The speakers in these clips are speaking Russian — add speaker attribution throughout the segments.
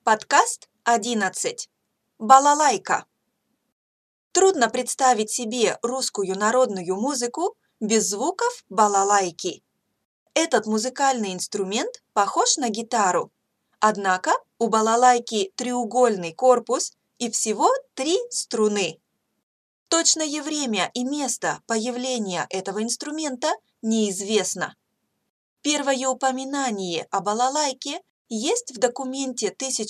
Speaker 1: Подкаст 11. Балалайка. Трудно представить себе русскую народную музыку без звуков балалайки. Этот музыкальный инструмент похож на гитару, однако у балалайки треугольный корпус и всего 3 струны. Точное время и место появления этого инструмента неизвестно. Первое упоминание о балалайке есть в документе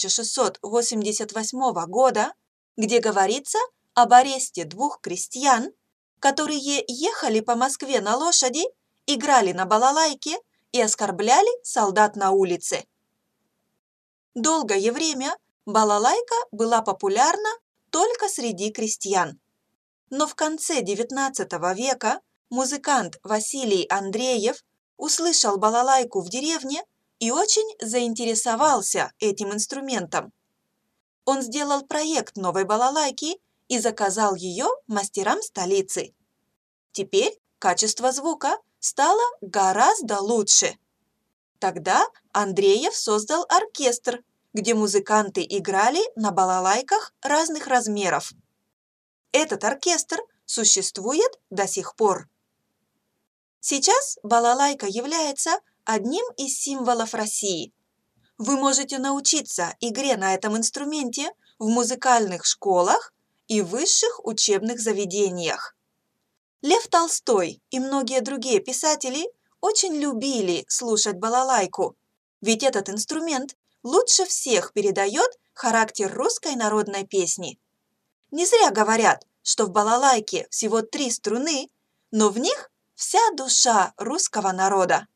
Speaker 1: 1688 года, где говорится об аресте 2 крестьян, которые ехали по Москве на лошади, играли на балалайке и оскорбляли солдат на улице. Долгое время балалайка была популярна только среди крестьян. Но в конце XIX века музыкант Василий Андреев услышал балалайку в деревне и очень заинтересовался этим инструментом. Он сделал проект новой балалайки и заказал ее мастерам столицы. Теперь качество звука стало гораздо лучше. Тогда Андреев создал оркестр, где музыканты играли на балалайках разных размеров. Этот оркестр существует до сих пор. Сейчас балалайка является одним из символов России. Вы можете научиться игре на этом инструменте в музыкальных школах и высших учебных заведениях. Лев Толстой и многие другие писатели очень любили слушать балалайку, ведь этот инструмент лучше всех передает характер русской народной песни. Не зря говорят, что в балалайке всего 3 струны, но в них вся душа русского народа.